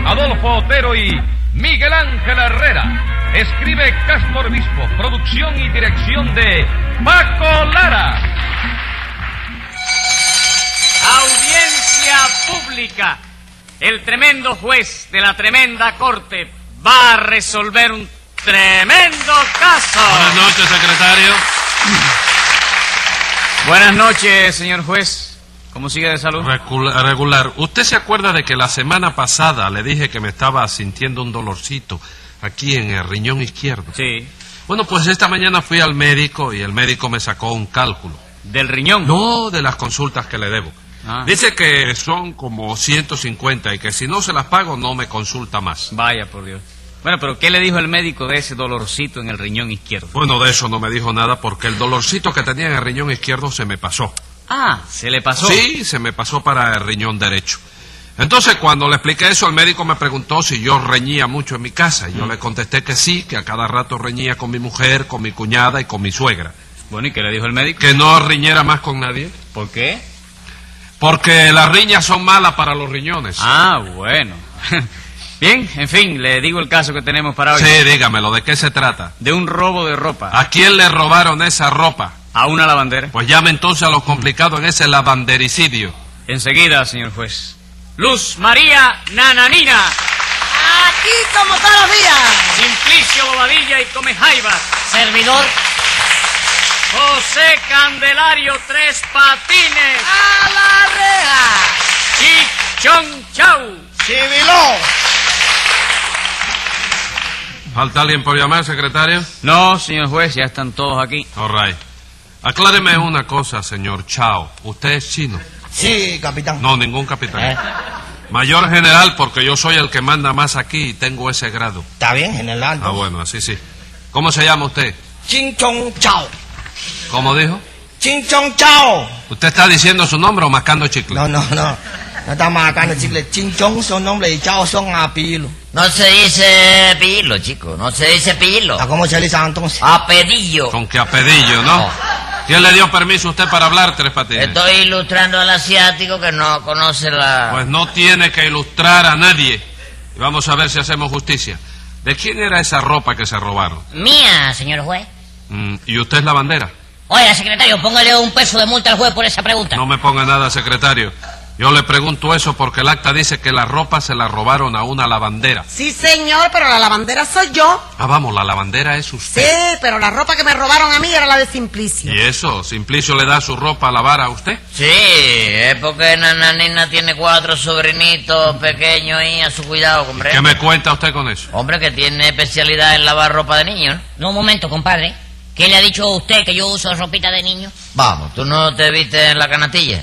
Adolfo Otero y Miguel Ángel Herrera. Escribe Castro Obispo. Producción y dirección de Paco Lara. Audiencia pública. El tremendo juez de la tremenda corte va a resolver un tremendo caso. Buenas noches, secretario. Buenas noches, señor juez. ¿Cómo sigue de salud? Regular. ¿Usted se acuerda de que la semana pasada le dije que me estaba sintiendo un dolorcito aquí en el riñón izquierdo? Sí. Bueno, pues esta mañana fui al médico y el médico me sacó un cálculo. ¿Del riñón? No, de las consultas que le debo. Ah. Dice que son como 150 y que si no se las pago no me consulta más. Vaya, por Dios. Bueno, pero ¿qué le dijo el médico de ese dolorcito en el riñón izquierdo? Bueno, de eso no me dijo nada porque el dolorcito que tenía en el riñón izquierdo se me pasó. Ah, ¿se le pasó? Sí, se me pasó para el riñón derecho. Entonces, cuando le expliqué eso, el médico me preguntó si yo reñía mucho en mi casa. Y yo le contesté que sí, que a cada rato reñía con mi mujer, con mi cuñada y con mi suegra. Bueno, ¿y qué le dijo el médico? Que no riñera más con nadie. ¿Por qué? Porque las riñas son malas para los riñones. Ah, bueno. Bien, en fin, le digo el caso que tenemos para hoy. Sí, dígamelo, ¿de qué se trata? De un robo de ropa. ¿A quién le robaron esa ropa? A una lavandera. Pues llame entonces a los complicados en ese lavandericidio. Enseguida, señor juez. Luz María Nananina. Aquí como todos los días. Simplicio Bobadilla y Comejaivas. Servidor. José Candelario Tres Patines. A la reja. Chichón Chau. Civiló. ¿Falta alguien por llamar, secretario? No, señor juez, ya están todos aquí. All right. Acláreme una cosa, señor Chao. ¿Usted es chino? Sí, capitán. No, ningún capitán. Mayor general, porque yo soy el que manda más aquí y tengo ese grado. Está bien, general. Ah, bueno, así sí. ¿Cómo se llama usted? Chin Chong Chao. ¿Cómo dijo? Chin Chong Chao. ¿Usted está diciendo su nombre o mascando chicle? No. No está marcando chicle. Chin Chong son nombre y Chao son apellido. No se dice pilo, chico. No se dice pilo. ¿A cómo se dice entonces? Apellido. Con que apellido, ¿no? ¿Quién le dio permiso a usted para hablar, Tres Patines? Estoy ilustrando al asiático que no conoce la... Pues no tiene que ilustrar a nadie. Y vamos a ver si hacemos justicia. ¿De quién era esa ropa que se robaron? Mía, señor juez. ¿Y usted es la bandera? Oiga, secretario, póngale un peso de multa al juez por esa pregunta. No me ponga nada, secretario. Yo le pregunto eso porque el acta dice que la ropa se la robaron a una lavandera. Sí, señor, pero la lavandera soy yo. Ah, vamos, la lavandera es usted. Sí, pero la ropa que me robaron a mí era la de Simplicio. ¿Y eso? ¿Simplicio le da su ropa a lavar a usted? Sí, es porque Nananina tiene 4 sobrinitos pequeños y a su cuidado, hombre. ¿Qué me cuenta usted con eso? Hombre, que tiene especialidad en lavar ropa de niños. No, un momento, compadre. ¿Qué le ha dicho a usted que yo uso ropita de niño? Vamos, ¿tú no te viste en la canastilla?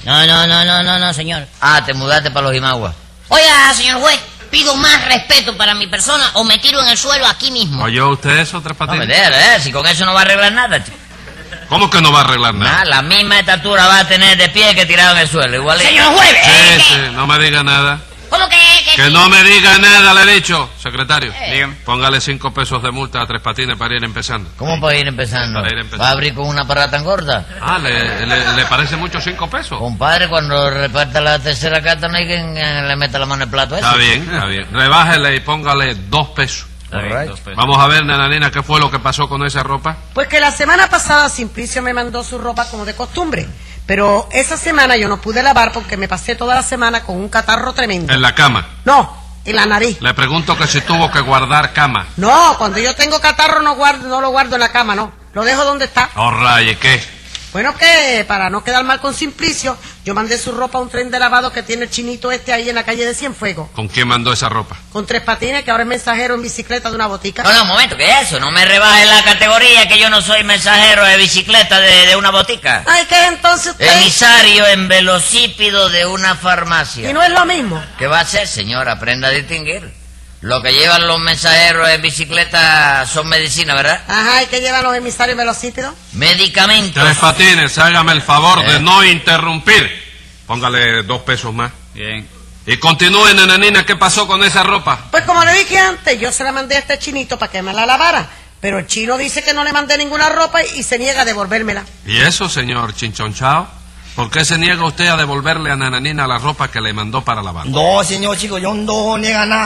No, señor. Ah, te mudaste para los Imaguas. Oiga, señor juez, pido más respeto para mi persona o me tiro en el suelo aquí mismo. ¿Oyó usted eso, Tres No Patines? me dejes, si con eso no va a arreglar nada, chico. ¿Cómo que no va a arreglar nada? La misma estatura va a tener de pie que tirado en el suelo, igual. Señor juez, Sí, no me diga nada. ¿Cómo que? Que no me diga nada, le he dicho. Secretario, Dígame. póngale 5 pesos de multa a Tres Patines para ir empezando. ¿Cómo para ir empezando? Para ir empezando. ¿Va a abrir con una parada tan gorda? Ah, ¿le parece mucho 5 pesos? Compadre, cuando reparta la tercera carta no hay quien le meta la mano en el plato ese. Está bien. Rebájele y póngale 2 pesos. Está bien, Alright. 2 pesos. Vamos a ver, Nananina, ¿qué fue lo que pasó con esa ropa? Pues que la semana pasada Simplicio me mandó su ropa como de costumbre. Pero esa semana yo no pude lavar porque me pasé toda la semana con un catarro tremendo. En la cama. No, en la nariz. Le pregunto que si tuvo que guardar cama. No, cuando yo tengo catarro no lo guardo en la cama, no. Lo dejo donde está. ¿Y qué? Bueno, que para no quedar mal con Simplicio, yo mandé su ropa a un tren de lavado que tiene el chinito ahí en la calle de Cienfuegos. ¿Con quién mandó esa ropa? Con Tres Patines, que ahora es mensajero en bicicleta de una botica. No, un momento, ¿qué es eso? No me rebaje la categoría que yo no soy mensajero de bicicleta de una botica. Ay, ¿qué es entonces usted? Emisario en velocípido de una farmacia. Y no es lo mismo. ¿Qué va a hacer, señor? Aprenda a distinguir. Lo que llevan los mensajeros en bicicleta son medicinas, ¿verdad? Ajá, ¿y qué llevan los emisarios velocípedos? Medicamentos. Tres Patines, hágame el favor de no interrumpir. Póngale 2 pesos más. Bien. Y continúe, Nananina, ¿qué pasó con esa ropa? Pues como le dije antes, yo se la mandé a este chinito para que me la lavara. Pero el chino dice que no le mandé ninguna ropa y se niega a devolvérmela. ¿Y eso, señor Chinchonchao? ¿Por qué se niega usted a devolverle a Nananina la ropa que le mandó para lavar? No, señor chico, yo no niega nada.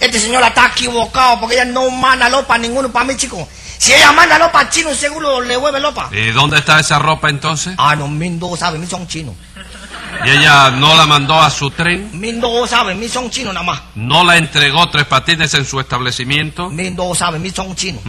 Este señor está equivocado porque ella no manda ropa ninguno para mí, chico. Si ella manda ropa al chino, seguro le vuelve ropa. ¿Y dónde está esa ropa entonces? Ah, no, mis dos saben, mis son chinos. ¿Y ella no la mandó a su tren? Mis dos saben, mis son chinos nada más. ¿No la entregó Tres Patines en su establecimiento? Mis dos saben, mis son chinos.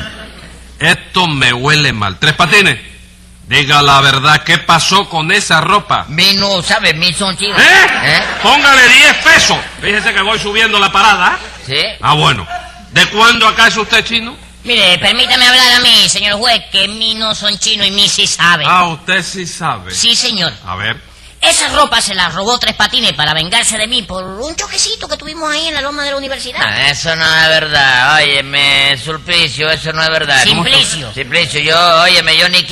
Esto me huele mal. Tres Patines, diga la verdad, ¿qué pasó con esa ropa? Mi no sabe, mi son chinos. Póngale 10 pesos. Fíjese que voy subiendo la parada. ¿Sí? Ah, bueno. ¿De cuándo acá es usted chino? Mire, permítame hablar a mí, señor juez, que mi no son chinos y mi sí sabe. Ah, usted sí sabe. Sí, señor. A ver. Esa ropa se la robó Tres Patines para vengarse de mí por un choquecito que tuvimos ahí en la loma de la universidad. Ah, eso no es verdad. Óyeme, Sulpicio, eso no es verdad. Simplicio. Simplicio, yo ni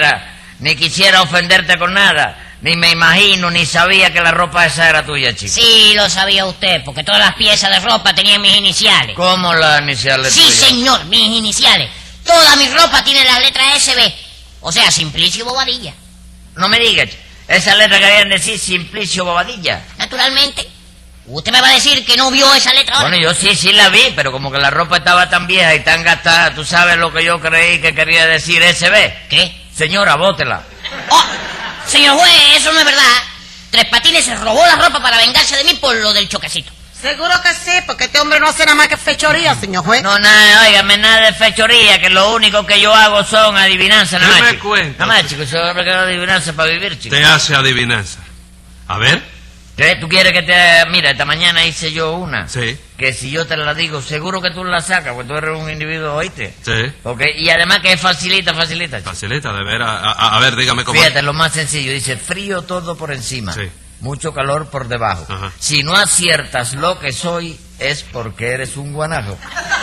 quisiera ofenderte con nada. Ni me imagino, ni sabía que la ropa esa era tuya, chico. Sí, lo sabía usted, porque todas las piezas de ropa tenían mis iniciales. ¿Cómo las iniciales Sí, tuyas? señor, mis iniciales. Toda mi ropa tiene las letras SB. O sea, Simplicio Bobadilla. No me digas, esas letras querían decir Simplicio Bobadilla. Naturalmente. Usted me va a decir que no vio esa letra ahora. Bueno, yo sí la vi, pero como que la ropa estaba tan vieja y tan gastada, tú sabes lo que yo creí que quería decir SB. ¿Qué? Señora, bótela. Oh, señor juez, eso no es verdad. Tres Patines se robó la ropa para vengarse de mí por lo del choquecito. Seguro que sí, porque este hombre no hace nada más que fechoría, señor juez. No, nada, óigame, nada de fechoría, que lo único que yo hago son adivinanzas, nada ¿Qué más. me chico. cuenta? Nada más, chicos, yo me quedo adivinanzas para vivir, chico. Te hace adivinanza. A ver. ¿Qué? ¿Tú quieres que te...? Mira, esta mañana hice yo una. Sí. Que si yo te la digo, seguro que tú la sacas, porque tú eres un individuo, ¿oíste? Sí. Ok, y además que es facilita, chico. Facilita, de ver. A ver, dígame cómo. Fíjate, lo más sencillo, dice, frío todo por encima. Sí. Mucho calor por debajo. Ajá. Si no aciertas lo que soy, es porque eres un guanajo.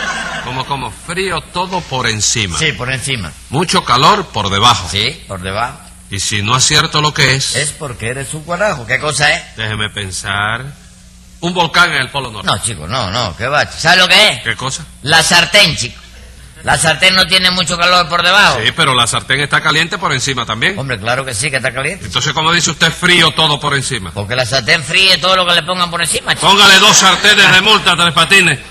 Como frío todo por encima. Sí, por encima. Mucho calor por debajo. Sí, por debajo. Y si no acierto lo que Es porque eres un guanajo. ¿Qué cosa es? déjeme pensar. Un volcán en el Polo Norte. No, chico, no, ¿qué va? ¿Sabes lo que es? ¿Qué cosa? La sartén, chico. La sartén no tiene mucho calor por debajo. Sí, pero la sartén está caliente por encima también. Hombre, claro que sí, que está caliente. Entonces, ¿cómo dice usted frío todo por encima? Porque la sartén fríe todo lo que le pongan por encima, chico. Póngale 2 sartenes de multa, Tres Patines.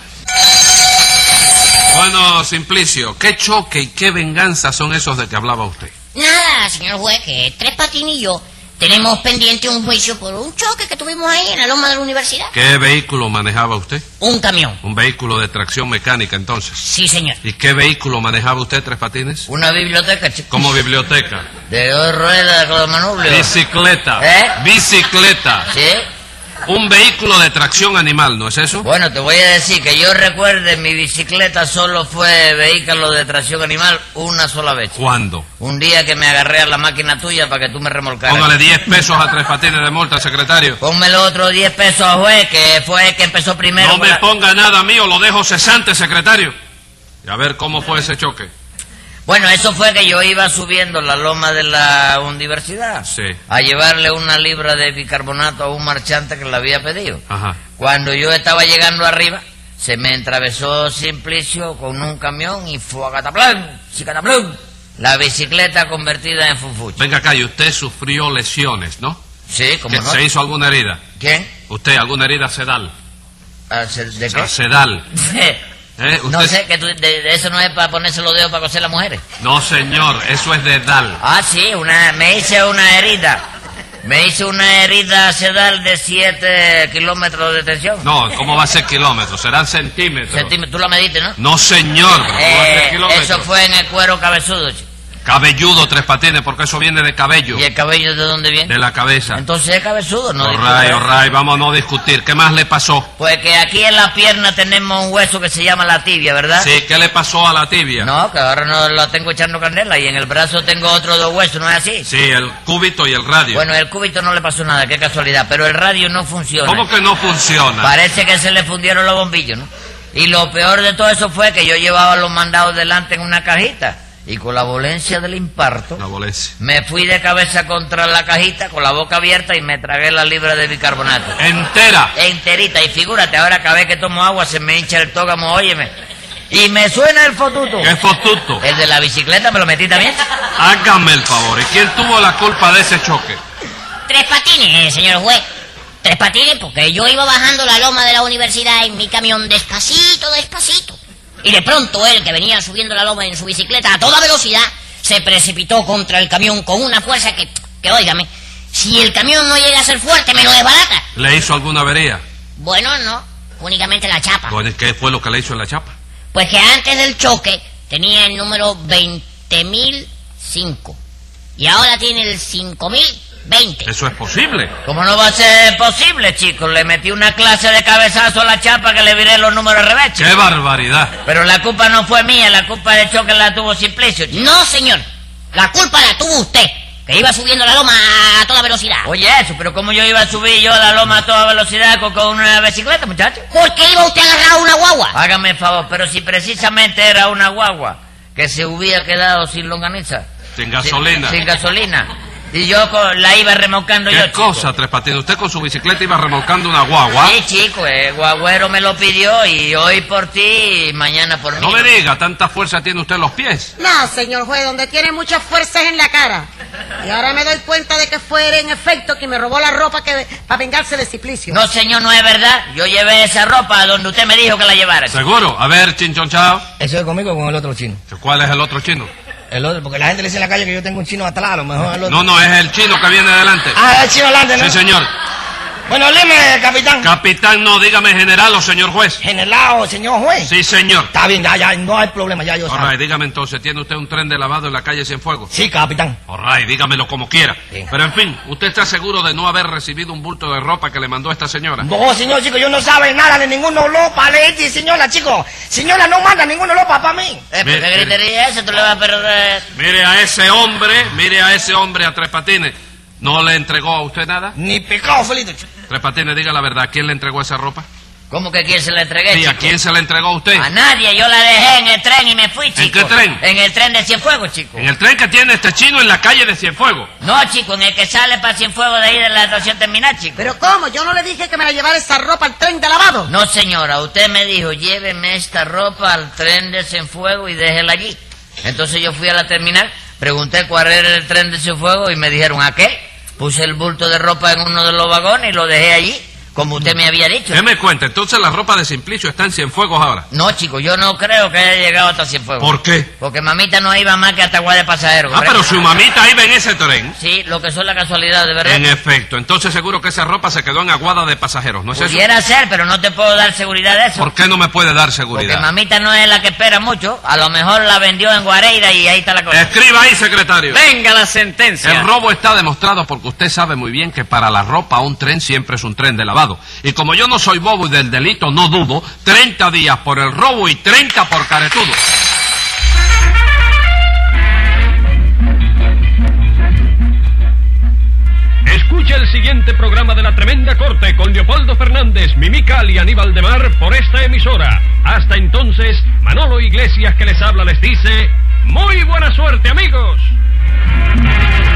Bueno, Simplicio, ¿qué choque y qué venganza son esos de que hablaba usted? Nada, señor juez, que Tres Patines y yo tenemos pendiente un juicio por un choque que tuvimos ahí en la loma de la universidad. ¿Qué vehículo manejaba usted? Un camión. Un vehículo de tracción mecánica, entonces. Sí, señor. ¿Y qué vehículo manejaba usted, Tres Patines? Una biblioteca, chico. Como biblioteca. De 2 ruedas con manubrio. Bicicleta. Bicicleta. ¿Sí? Un vehículo de tracción animal, ¿no es eso? Bueno, te voy a decir que yo recuerde, mi bicicleta solo fue vehículo de tracción animal una sola vez. ¿Cuándo? Un día que me agarré a la máquina tuya para que tú me remolcaras. Póngale 10 pesos a Tres Patines de multa, secretario. Ponme los otros 10 pesos a juez, que fue el que empezó primero. No me ponga nada mío, lo dejo cesante, secretario. Y a ver cómo fue ese choque. Bueno, eso fue que yo iba subiendo la loma de la universidad. Sí. A llevarle una libra de bicarbonato a un marchante que le había pedido. Ajá. Cuando yo estaba llegando arriba, se me atravesó Simplicio con un camión y fue a cataplum, chicataplum, la bicicleta convertida en fufucho. Venga acá, y usted sufrió lesiones, ¿no? Sí, como no. ¿Se hizo alguna herida? ¿Quién? ¿Usted alguna herida sedal? ¿De qué? Sedal. ¿Usted? No sé, que de eso no es para ponerse los dedos para coser las mujeres. No, señor, eso es dedal. Ah, sí, me hice una herida. Me hice una herida sedal de 7 kilómetros de tensión. No, ¿cómo va a ser kilómetros? Serán centímetros. Tú la mediste, ¿no? No, señor, ¿cómo va a ser kilómetros? Eso fue en el cuero cabezudo, chico. Cabelludo, Tres Patines, porque eso viene de cabello. ¿Y el cabello de dónde viene? De la cabeza. Entonces es cabezudo, ¿no? All right, vamos a no discutir. ¿Qué más le pasó? Pues que aquí en la pierna tenemos un hueso que se llama la tibia, ¿verdad? Sí, ¿qué le pasó a la tibia? No, que ahora no la tengo echando candela y en el brazo tengo otros 2 huesos, ¿no es así? Sí, el cúbito y el radio. Bueno, el cúbito no le pasó nada, qué casualidad, pero el radio no funciona. ¿Cómo que no funciona? Parece que se le fundieron los bombillos, ¿no? Y lo peor de todo eso fue que yo llevaba los mandados delante en una cajita. Y con la violencia del infarto, La violencia. me fui de cabeza contra la cajita con la boca abierta y me tragué la libra de bicarbonato. Entera. Enterita. Y figúrate, ahora cada vez que tomo agua se me hincha el tógamo, óyeme. Y me suena el fotuto. ¿Qué fotuto? El de la bicicleta, ¿me lo metí también? Hágame el favor. ¿Y quién tuvo la culpa de ese choque? Tres Patines, señor juez. Tres Patines, porque yo iba bajando la loma de la universidad en mi camión despacito, despacito. Y de pronto él, que venía subiendo la loma en su bicicleta a toda velocidad, se precipitó contra el camión con una fuerza que óigame, si el camión no llega a ser fuerte, me lo desbarata. ¿Le hizo alguna avería? Bueno, no, únicamente la chapa. Bueno, ¿qué fue lo que le hizo en la chapa? Pues que antes del choque tenía el número 20.005 y ahora tiene el 5.020. ¿Eso es posible? ¿Cómo no va a ser posible, chicos? Le metí una clase de cabezazo a la chapa que le viré los números al revés, chico. ¡Qué barbaridad! Pero la culpa no fue mía, la culpa del choque la tuvo Simplicio, chico. No, señor, la culpa la tuvo usted, que iba subiendo la loma a toda velocidad. Oye, eso, pero ¿cómo yo iba a subir yo la loma a toda velocidad con una bicicleta, muchacho? ¿Por qué iba usted a agarrar una guagua? Hágame el favor, pero si precisamente era una guagua que se hubiera quedado sin longaniza. Sin gasolina. Sin gasolina. Y yo la iba remolcando yo, ¿Qué cosa, Tres Patines? ¿Usted con su bicicleta iba remolcando una guagua? Sí, chico, el guagüero me lo pidió y hoy por ti y mañana por mí. No me diga, ¿tanta fuerza tiene usted en los pies? No, señor juez, donde tiene muchas fuerzas en la cara. Y ahora me doy cuenta de que fue en efecto quien me robó la ropa para vengarse de Simplicio. No, señor, no es verdad. Yo llevé esa ropa a donde usted me dijo que la llevara. ¿Seguro? A ver, Chinchonchao. Eso es conmigo o con el otro chino. ¿Cuál es el otro chino? El otro, porque la gente le dice en la calle que yo tengo un chino atrás, a lo mejor el otro. No, es el chino que viene adelante. Ah, el chino adelante, ¿no? Sí, señor. Bueno, dime, capitán. Capitán, no, dígame general o señor juez. General o señor juez. Sí, señor. Está bien, ya, no hay problema, ya yo sé. All right, dígame entonces, ¿tiene usted un tren de lavado en la calle Cienfuegos? Sí, capitán. All right, dígamelo como quiera. Sí. Pero en fin, ¿usted está seguro de no haber recibido un bulto de ropa que le mandó esta señora? No, señor, chico, yo no sabe nada de ninguno lopa, le dice, señora, chico. Señora, no manda ninguno lopa para mí. ¿Pero qué gritería es eso? Tú le vas a perder... Mire a ese hombre, a Tres Patines. ¿No le entregó a usted nada? Ni pecado, Felito. Tres Patines, diga la verdad, ¿quién le entregó esa ropa? ¿Cómo que quién se la entregué, Sí, ¿a chico? quién se la entregó a usted? A nadie, yo la dejé en el tren y me fui, chico. ¿En qué tren? En el tren de Cienfuegos, chico. En el tren que tiene este chino en la calle de Cienfuegos. No, chico, en el que sale para Cienfuegos de ahí de la estación terminal, chico. ¿Pero cómo? Yo no le dije que me la llevara esa ropa al tren de lavado. No, señora, usted me dijo, lléveme esta ropa al tren de Cienfuegos y déjela allí. Entonces yo fui a la terminal, pregunté cuál era el tren de Cienfuegos y me dijeron, ¿a qué? Puse el bulto de ropa en uno de los vagones y lo dejé allí, como usted me había dicho. ¿Qué me cuenta? Entonces la ropa de Simplicio está en Cienfuegos ahora. No, chico, yo no creo que haya llegado hasta Cienfuegos. ¿Por qué? Porque mamita no iba más que hasta Guardia de Pasajeros. Ah, pero su mamita iba en ese tren. Sí, lo que son las casualidades, de verdad. En efecto, entonces seguro que esa ropa se quedó en Aguada de Pasajeros, ¿no es eso? Pudiera ser, pero no te puedo dar seguridad de eso. ¿Por qué no me puede dar Porque seguridad? mamita no es la que espera mucho. A lo mejor la vendió en Guareira y ahí está la cosa. Escriba ahí, secretario. Venga la sentencia. El robo está demostrado porque usted sabe muy bien que para la ropa un tren siempre es un tren de lavado. Y como yo no soy bobo y del delito no dudo, 30 días por el robo y 30 por caretudo. Escucha el siguiente programa de La Tremenda Corte con Leopoldo Fernández, Mimical y Aníbal de Mar por esta emisora. Hasta entonces, Manolo Iglesias que les habla les dice, ¡muy buena suerte, amigos!